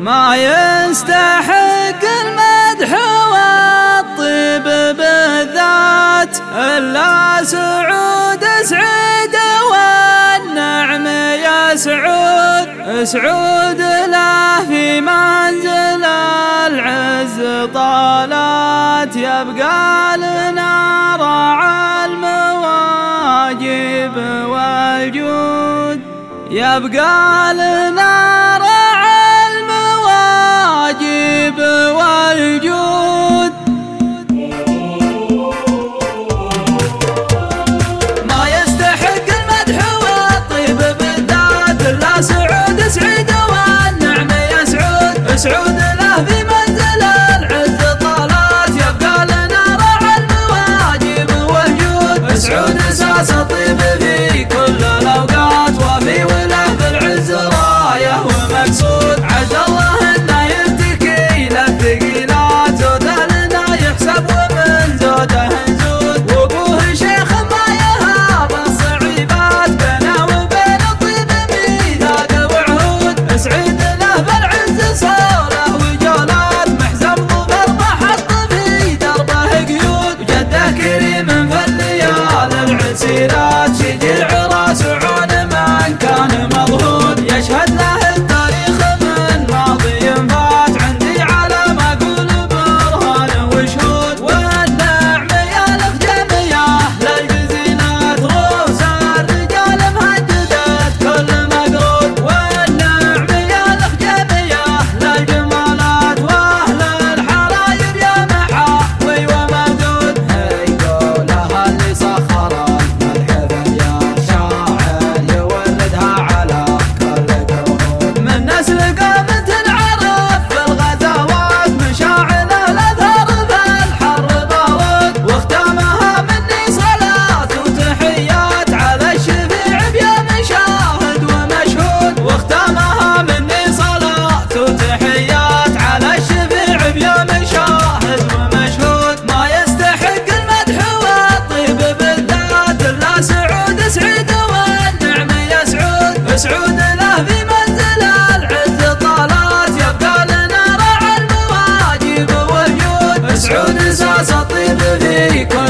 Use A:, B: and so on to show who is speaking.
A: ما يستحق المدح والطيب بالذات إلا سعود سعيد والنعم يا سعود. سعود له في منزل العز طالات يبقى لنا راعى المواجب والجود. يبقى لنا راعى المواجب والجود. ما يستحق المدح والطيب بالذات إلا سعود سعيد والنعم يا سعود. سعود له في منزل العز طالات يبقى لنا راعى المواجب والجود. سعود اساس الطيب في كل الاوقات وفي وله بالعز رايه ومقصود. عز الله انه يفتكي له الثقيلات زوده لنا يحسب ومن زوده نزود. وابوه شيخ ما يهاب الصعيبات بينه وبين الطيب ميثاق وعهود. سعيد له بالعز صوره وجولات محزم ظفر ما حط في دربه قيود. وجده كريم في الليال العسيرات شجيع راس عون من كان مضهود. يشهد له التاريخ من ماضي فات عندي على ما اقول برهان وشهود. والنعم يا الخجم يا اهل الجزيلات غوث الرجال مهددت كل مقرود. والنعم يا الخجم يا اهل الجمالات واهل الحرايب يا محاوي ومدود. هي قولها اللي سخر الملح يا شاعر يوردها على كل قرود. من نسل قامت العرب في الغزوات مشاعل الأثر في الحر بارود. واختامها مني صلاة وتحيات على الشفيع بيا مشاهد ومشهود. واختامها مني صلاة وتحيات على الشفيع بيا مشاهد ومشهود. ما يستحق المدح والطيب بالذات إلا سعود سعيد والنعم يا سعود. سعود له في منزل العز طالات يبقى لنا راعى المواجب والجود. سعود اساس الطيب في كل